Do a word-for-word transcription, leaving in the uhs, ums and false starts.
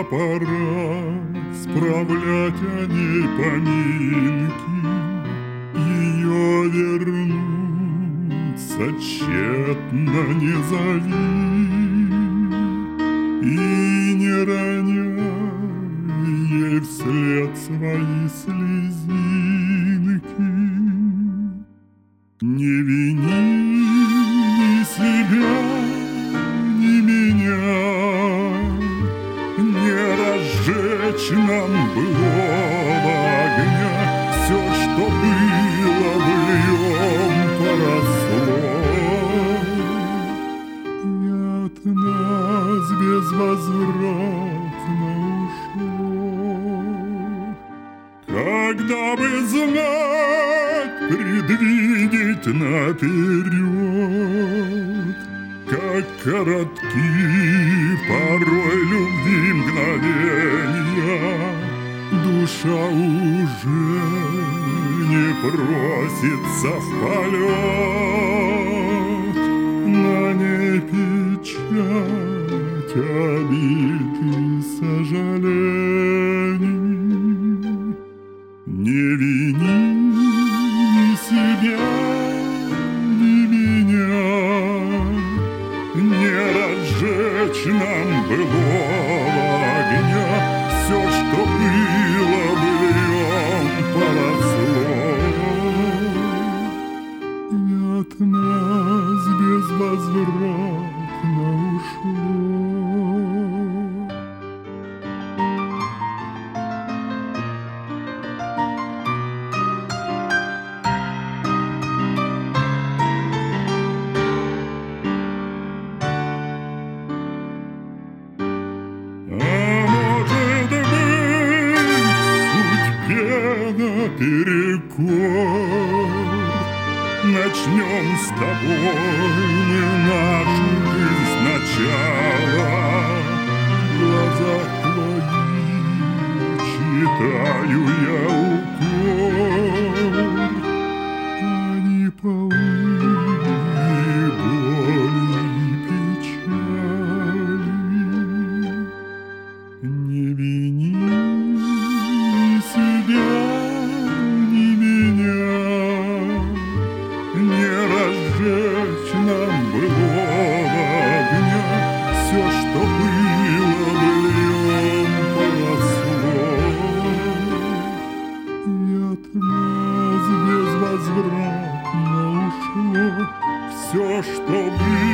пора справлять о ней поминки. Ее вернуться тщетно не зови, и не роняй ей вслед свои слезинки. Не вини ни себя, ни меня, не разжечь нам былого огня. Все, что было, быльем поросло, и от нас безвозвратно ушло. Когда бы знать, предвидеть наперед, как коротки порой любви мгновенья, душа уже не просится в полет, на ней печать обид и сожалений. Не вини ни себя, ни меня, не разжечь нам былого огня. Все, что было, быльем поросло, и от нас безвозвратно ушло. Наперекор начнем с тобой мы нашу жизнь сначала. В глазах твоих читаю я укор, они полны боли и печали. Не вини себя, нам былого огня. Все, что было, быльем поросло, и от нас безвозвратно ушло. Все, что было.